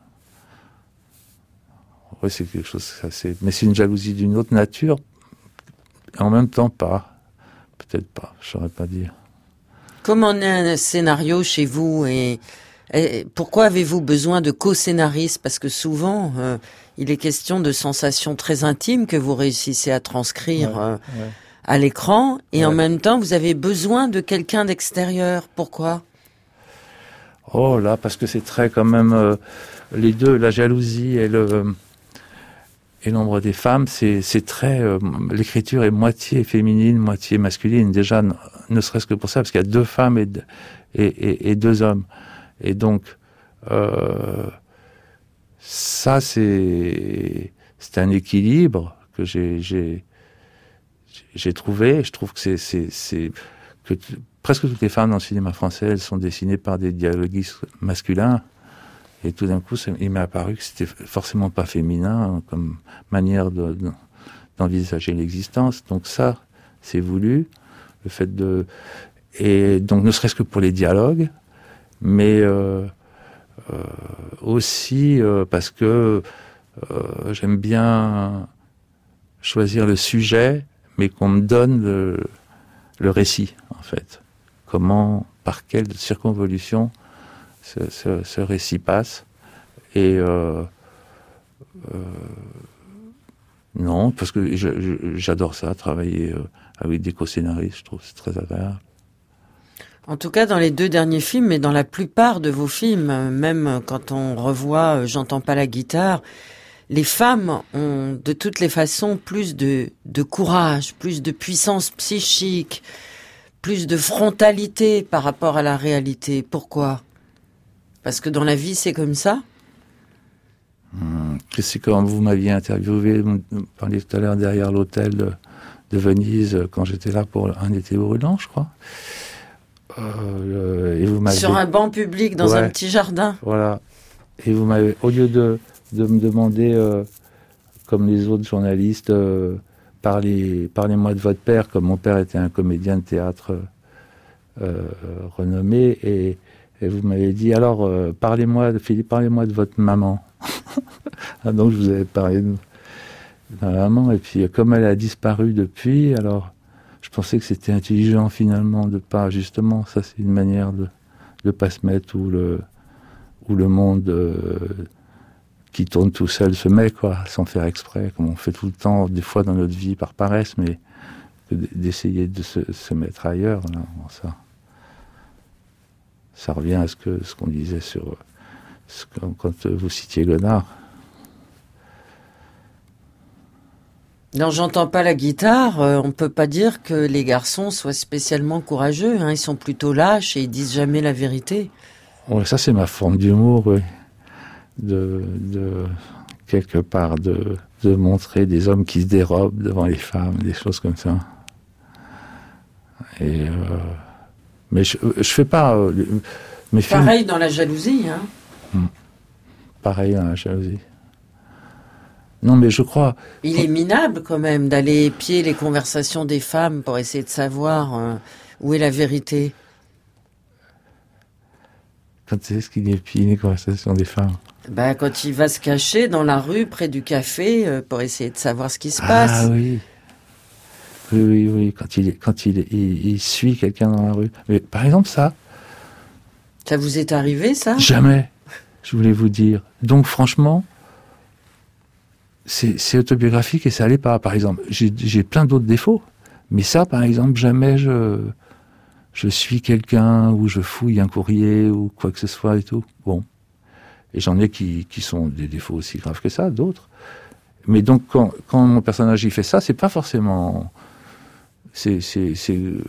Speaker 2: ouais, c'est quelque chose assez... Mais c'est une jalousie d'une autre nature, en même temps pas. Peut-être pas, je saurais pas dire.
Speaker 1: Comment est un scénario chez vous et, et pourquoi avez-vous besoin de co-scénaristes? Parce que souvent, euh, il est question de sensations très intimes que vous réussissez à transcrire
Speaker 2: ouais,
Speaker 1: euh,
Speaker 2: ouais.
Speaker 1: à l'écran, et ouais. en même temps, vous avez besoin de quelqu'un d'extérieur. Pourquoi?
Speaker 2: Oh là, parce que c'est très quand même euh, les deux, la jalousie et le et l'ombre des femmes, c'est c'est très euh, l'écriture est moitié féminine, moitié masculine. Déjà, ne, ne serait-ce que pour ça, parce qu'il y a deux femmes et et, et, et deux hommes, et donc euh, ça c'est c'est un équilibre que j'ai j'ai j'ai trouvé. Je trouve que c'est c'est c'est que t- presque toutes les femmes dans le cinéma français, elles sont dessinées par des dialoguistes masculins. Et tout d'un coup, ça, il m'est apparu que c'était forcément pas féminin comme manière de, de, d'envisager l'existence. Donc ça, c'est voulu. Le fait de... Et donc, ne serait-ce que pour les dialogues, mais euh, euh, aussi euh, parce que euh, j'aime bien choisir le sujet, mais qu'on me donne le, le récit, en fait. Comment, par quelle circonvolution ce, ce, ce récit passe. Et euh, euh, non, parce que je, je, j'adore ça, travailler euh, avec des co-scénaristes, je trouve que c'est très agréable.
Speaker 1: En tout cas, dans les deux derniers films, et dans la plupart de vos films, même quand on revoit J'entends pas la guitare, les femmes ont de toutes les façons plus de, de courage, plus de puissance psychique, plus de frontalité par rapport à la réalité. Pourquoi? Parce que dans la vie, c'est comme ça?
Speaker 2: Hum, c'est comme vous m'aviez interviewé, vous parliez tout à l'heure derrière l'hôtel de, de Venise, quand j'étais là pour un été brûlant, je crois. Euh, et vous m'avez...
Speaker 1: Sur un banc public, dans ouais, un petit jardin.
Speaker 2: Voilà. Et vous m'avez, au lieu de, de me demander, euh, comme les autres journalistes, euh, parlez, parlez-moi de votre père, comme mon père était un comédien de théâtre euh, renommé, et, et vous m'avez dit, alors, euh, parlez-moi, de, Philippe, parlez-moi de votre maman. Ah, donc, je vous avais parlé de, de ma maman, et puis, comme elle a disparu depuis, alors... Je pensais que c'était intelligent finalement de pas, justement, ça c'est une manière de de pas se mettre où le où le monde euh, qui tourne tout seul se met, quoi, sans faire exprès, comme on fait tout le temps, des fois dans notre vie par paresse, mais d'essayer de se, se mettre ailleurs. Là, ça, ça revient à ce que ce qu'on disait sur ce, quand vous citiez Godard.
Speaker 1: Non, j'entends pas la guitare. Euh, on peut pas dire que les garçons soient spécialement courageux. Hein, ils sont plutôt lâches et ils disent jamais la vérité.
Speaker 2: Ouais, ça c'est ma forme d'humour, oui. De, de quelque part de, de montrer des hommes qui se dérobent devant les femmes, des choses comme ça. Et euh, mais je, je fais pas. Euh, mes
Speaker 1: Pareil
Speaker 2: films...
Speaker 1: dans la jalousie, hein.
Speaker 2: Hum. Pareil dans la jalousie. Non, mais je crois...
Speaker 1: Il est minable, quand même, d'aller épier les conversations des femmes pour essayer de savoir euh, où est la vérité.
Speaker 2: Quand est-ce qu'il épie les conversations des femmes?
Speaker 1: Ben, quand il va se cacher dans la rue, près du café, euh, pour essayer de savoir ce qui se passe.
Speaker 2: Ah oui. Oui, oui, oui. Quand il, quand il, il, il suit quelqu'un dans la rue. Mais par exemple, ça...
Speaker 1: Ça vous est arrivé, ça?
Speaker 2: Jamais, je voulais vous dire. Donc, franchement... C'est, c'est autobiographique et ça allait pas. Par exemple, j'ai, j'ai plein d'autres défauts, mais ça, par exemple, jamais je je suis quelqu'un ou je fouille un courrier ou quoi que ce soit et tout. Bon, et j'en ai qui qui sont des défauts aussi graves que ça, d'autres. Mais donc quand quand mon personnage il fait ça, c'est pas forcément c'est c'est c'est euh,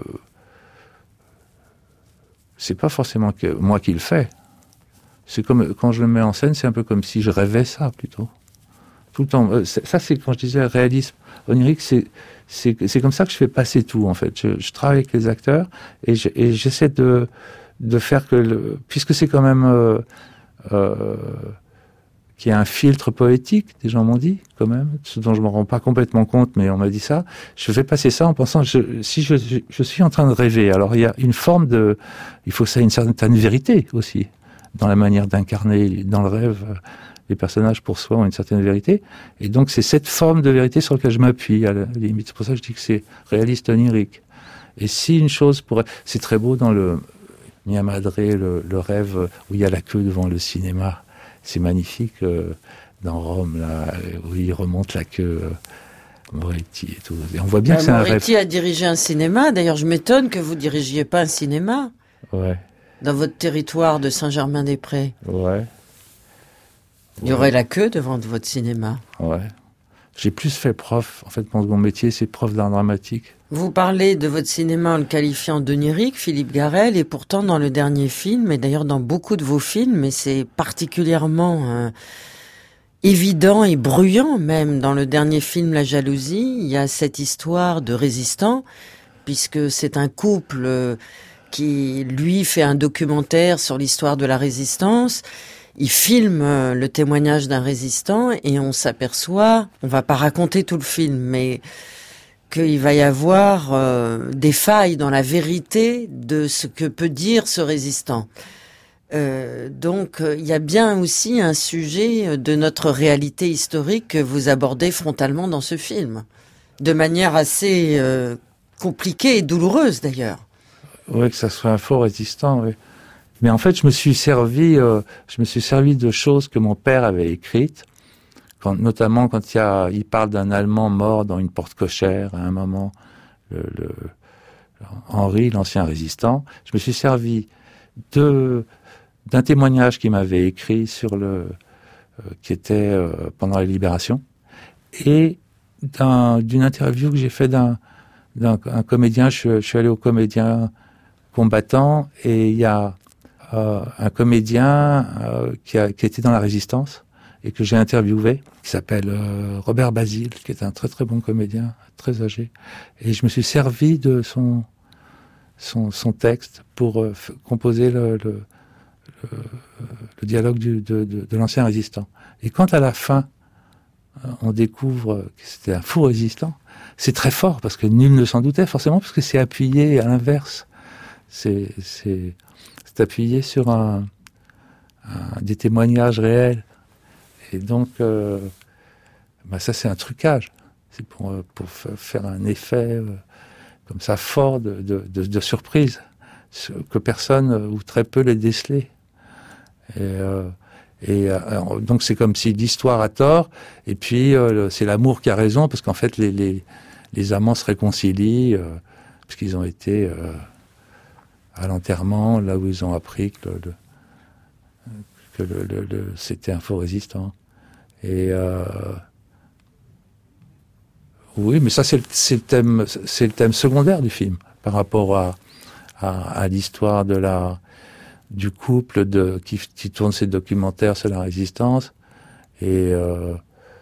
Speaker 2: c'est pas forcément que moi qui le fais. C'est comme quand je le mets en scène, c'est un peu comme si je rêvais ça plutôt. Tout le temps. Euh, ça, c'est quand je disais réalisme onirique, c'est, c'est, c'est comme ça que je fais passer tout, en fait. Je, je travaille avec les acteurs et, je, et j'essaie de, de faire que, le, puisque c'est quand même, euh, euh, qu'il y a un filtre poétique, des gens m'ont dit, quand même, ce dont je me rends pas complètement compte, mais on m'a dit ça. Je fais passer ça en pensant, je, si je, je, je suis en train de rêver, alors il y a une forme de, il faut que ça ait une certaine vérité aussi, dans la manière d'incarner, dans le rêve, les personnages pour soi ont une certaine vérité, et donc c'est cette forme de vérité sur laquelle je m'appuie à la limite. C'est pour ça que je dis que c'est réaliste onirique. Et si une chose pourrait... C'est très beau dans le Mia Madre, le, le rêve où il y a la queue devant le cinéma. C'est magnifique euh, dans Rome, là, où il remonte la queue... Euh, Moretti et tout. Et on voit bien
Speaker 1: euh,
Speaker 2: que c'est
Speaker 1: Moretti
Speaker 2: un rêve.
Speaker 1: a dirigé un cinéma. D'ailleurs, je m'étonne que vous dirigiez pas un cinéma.
Speaker 2: Ouais.
Speaker 1: Dans votre territoire de Saint-Germain-des-Prés.
Speaker 2: Ouais.
Speaker 1: Il y aurait la queue devant votre cinéma.
Speaker 2: Ouais. J'ai plus fait prof. En fait, mon, mon métier, c'est prof d'art dramatique.
Speaker 1: Vous parlez de votre cinéma en le qualifiant d'onirique, Philippe Garrel, et pourtant dans le dernier film, et d'ailleurs dans beaucoup de vos films, et c'est particulièrement... Euh, évident et bruyant même dans le dernier film La Jalousie, il y a cette histoire de résistant, puisque c'est un couple qui, lui, fait un documentaire sur l'histoire de la résistance. Il filme le témoignage d'un résistant et on s'aperçoit, on va pas raconter tout le film, mais qu'il va y avoir euh, des failles dans la vérité de ce que peut dire ce résistant. Euh, donc, il euh, y a bien aussi un sujet de notre réalité historique que vous abordez frontalement dans ce film, de manière assez euh, compliquée et douloureuse d'ailleurs.
Speaker 2: Oui, que ça soit un faux résistant, oui. Mais en fait, je me suis servi, euh, je me suis servi de choses que mon père avait écrites, quand, notamment quand il, y a, il parle d'un Allemand mort dans une porte cochère à un moment, le, le, Henri, l'ancien résistant. Je me suis servi de d'un témoignage qu'il m'avait écrit sur le euh, qui était euh, pendant la Libération et d'un, d'une interview que j'ai fait d'un, d'un un comédien. Je, je suis allé au comédien combattant et il y a euh, un comédien euh, qui, a, qui était dans la Résistance et que j'ai interviewé, qui s'appelle euh, Robert Basile, qui est un très très bon comédien, très âgé. Et je me suis servi de son son, son texte pour euh, f- composer le, le Le, le dialogue du, de, de, de l'ancien résistant. Et quand à la fin, on découvre que c'était un faux résistant, c'est très fort, parce que nul ne s'en doutait, forcément, parce que c'est appuyé à l'inverse. C'est, c'est, c'est appuyé sur un, un, des témoignages réels. Et donc, euh, bah ça, c'est un trucage. C'est pour, pour faire un effet euh, comme ça fort de, de, de, de surprise, que personne ou très peu les décelé. Et, euh, et euh, donc c'est comme si l'histoire a tort, et puis euh, c'est l'amour qui a raison, parce qu'en fait les, les, les amants se réconcilient, euh, parce qu'ils ont été euh, à l'enterrement, là où ils ont appris que, le, le, que le, le, le, c'était un faux résistant. Et euh, oui, mais ça c'est, c'est, le thème, c'est le thème secondaire du film, par rapport à, à, à l'histoire de la... du couple de, qui, qui tourne ses documentaires sur la résistance et euh,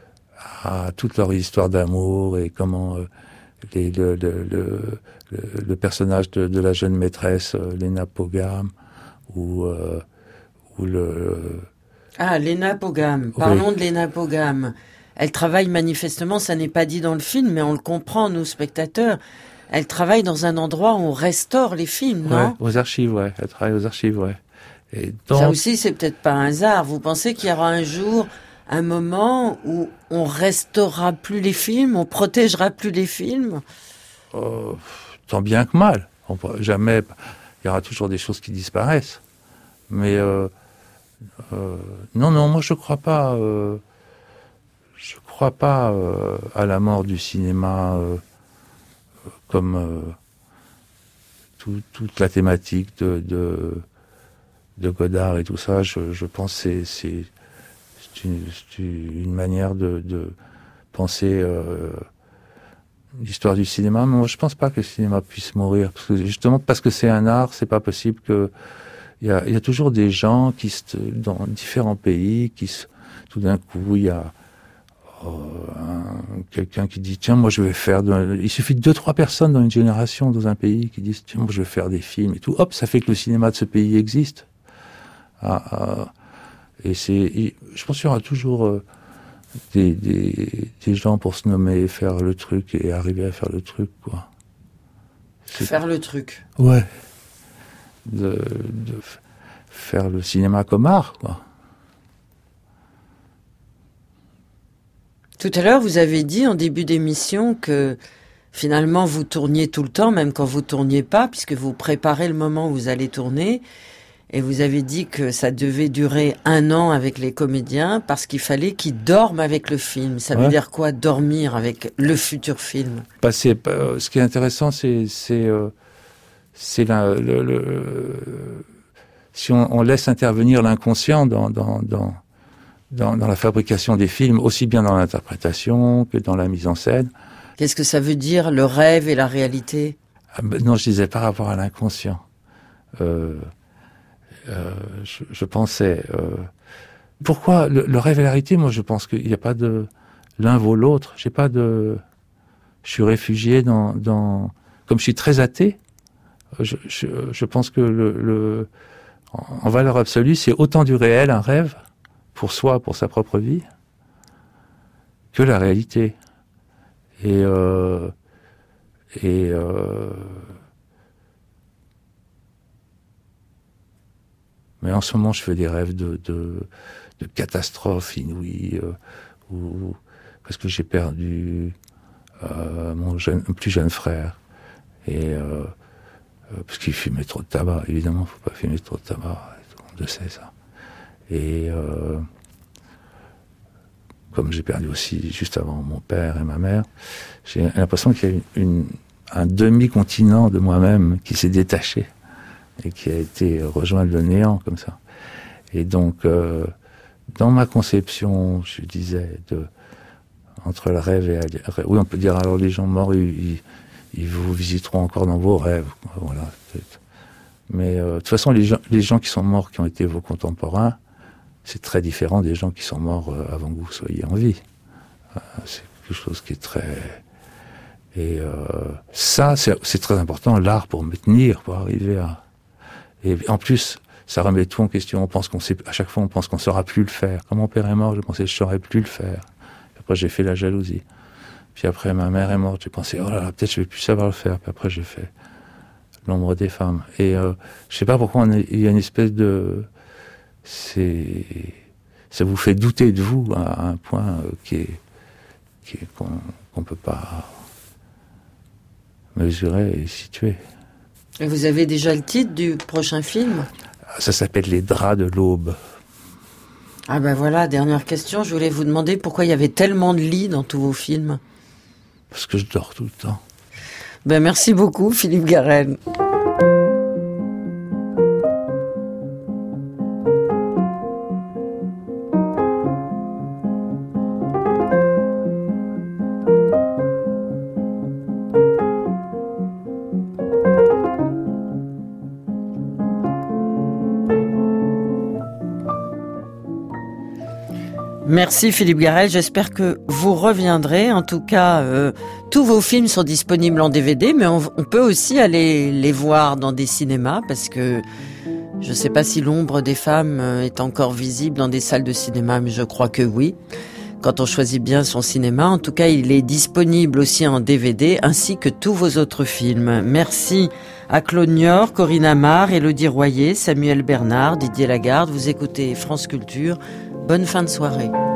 Speaker 2: à toute leur histoire d'amour et comment euh, les, le, le, le, le, le personnage de, de la jeune maîtresse euh, Lena Pogam ou, euh, ou le...
Speaker 1: Ah, Lena Pogam. Parlons oui. de Lena Pogam. Elle travaille manifestement, ça n'est pas dit dans le film, mais on le comprend, nous, spectateurs. Elle travaille dans un endroit où on restaure les films, non?
Speaker 2: Ouais, aux archives, ouais. Elle travaille aux archives, ouais. Et donc...
Speaker 1: Ça aussi, c'est peut-être pas un hasard. Vous pensez qu'il y aura un jour, un moment où on restaurera plus les films, on protégera plus les films?
Speaker 2: euh, Tant bien que mal. On peut jamais... Il y aura toujours des choses qui disparaissent. Mais euh, euh, non, non, moi je crois pas... Euh, je crois pas euh, à la mort du cinéma... Euh, comme euh, tout, toute la thématique de, de, de Godard et tout ça, je, je pense que c'est, c'est, c'est, une, c'est une manière de, de penser euh, l'histoire du cinéma. Mais moi, je pense pas que le cinéma puisse mourir. Parce que, justement, parce que c'est un art, c'est pas possible que... Il y a, il y a toujours des gens qui, dans différents pays, qui, tout d'un coup, il y a... Euh, un, quelqu'un qui dit tiens moi je vais faire de... il suffit de deux trois personnes dans une génération dans un pays qui disent tiens moi je vais faire des films et tout, hop, ça fait que le cinéma de ce pays existe. Ah, ah, et c'est, je pense qu'il y aura toujours euh, des, des, des gens pour se nommer, faire le truc et arriver à faire le truc, quoi. C'est...
Speaker 1: faire le truc,
Speaker 2: ouais, de, de f- faire le cinéma comme art, quoi. Tout
Speaker 1: à l'heure, vous avez dit en début d'émission que finalement, vous tourniez tout le temps, même quand vous tourniez pas, puisque vous préparez le moment où vous allez tourner. Et vous avez dit que ça devait durer un an avec les comédiens parce qu'il fallait qu'ils dorment avec le film. Ça veut
Speaker 2: ouais.
Speaker 1: dire quoi, dormir avec le futur film?
Speaker 2: Bah, c'est, euh, ce qui est intéressant, c'est, c'est, euh, c'est la, le, le, si on, on laisse intervenir l'inconscient dans, dans, dans, dans, dans la fabrication des films, aussi bien dans l'interprétation que dans la mise en scène.
Speaker 1: Qu'est-ce que ça veut dire, le rêve et la réalité?
Speaker 2: Ah, bah, non, je disais par rapport à l'inconscient. Euh, Euh, je, je pensais euh, pourquoi le, le rêve et la réalité. Moi, je pense qu'il n'y a pas de l'un vaut l'autre. J'ai pas de. Je suis réfugié dans, dans comme je suis très athée. Je, je, je pense que le, le en, en valeur absolue, c'est autant du réel un rêve pour soi, pour sa propre vie, que la réalité. Et euh, et euh, mais en ce moment, je fais des rêves de, de, de catastrophes inouïes, euh, où, parce que j'ai perdu euh, mon jeune, plus jeune frère, et euh, euh, parce qu'il fumait trop de tabac. Évidemment, il ne faut pas fumer trop de tabac, tout le monde le sait ça. Et euh, comme j'ai perdu aussi juste avant mon père et ma mère, j'ai l'impression qu'il y a une, une, un demi-continent de moi-même qui s'est détaché et qui a été rejoint le néant comme ça. Et donc, euh, dans ma conception, je disais, de, entre le rêve et la, oui, on peut dire, alors les gens morts, ils, ils vous visiteront encore dans vos rêves, voilà, peut-être. Mais euh, de toute façon, les gens, les gens qui sont morts, qui ont été vos contemporains, c'est très différent des gens qui sont morts euh, avant que vous soyez en vie. Euh, c'est quelque chose qui est très... Et euh, ça, c'est, c'est très important, l'art, pour me tenir, pour arriver à... Et en plus, ça remet tout en question. On pense qu'on sait, à chaque fois, on pense qu'on saura plus le faire. Quand mon père est mort, je pensais que je saurais plus le faire. Puis après, j'ai fait la jalousie. Puis après, ma mère est morte, j'ai pensé, oh là là, peut-être je vais plus savoir le faire. Puis après, j'ai fait L'ombre des femmes. Et euh, je sais pas pourquoi on est, il y a une espèce de, c'est, ça vous fait douter de vous à un point euh, qui est, qui est qu'on, qu'on peut pas mesurer et situer.
Speaker 1: Et vous avez déjà le titre du prochain film?
Speaker 2: Ça s'appelle Les draps de l'aube.
Speaker 1: Ah ben voilà, dernière question, je voulais vous demander pourquoi il y avait tellement de lits dans tous vos films.
Speaker 2: Parce que je dors tout le temps.
Speaker 1: Ben merci beaucoup, Philippe Garrel. Merci Philippe Garrel, j'espère que vous reviendrez. En tout cas, euh, tous vos films sont disponibles en D V D, mais on, on peut aussi aller les voir dans des cinémas, parce que je ne sais pas si L'ombre des femmes est encore visible dans des salles de cinéma, mais je crois que oui, quand on choisit bien son cinéma. En tout cas, il est disponible aussi en D V D, ainsi que tous vos autres films. Merci à Claude Niort, Corinne Amar, Élodie Royer, Samuel Bernard, Didier Lagarde. Vous écoutez France Culture. Bonne fin de soirée.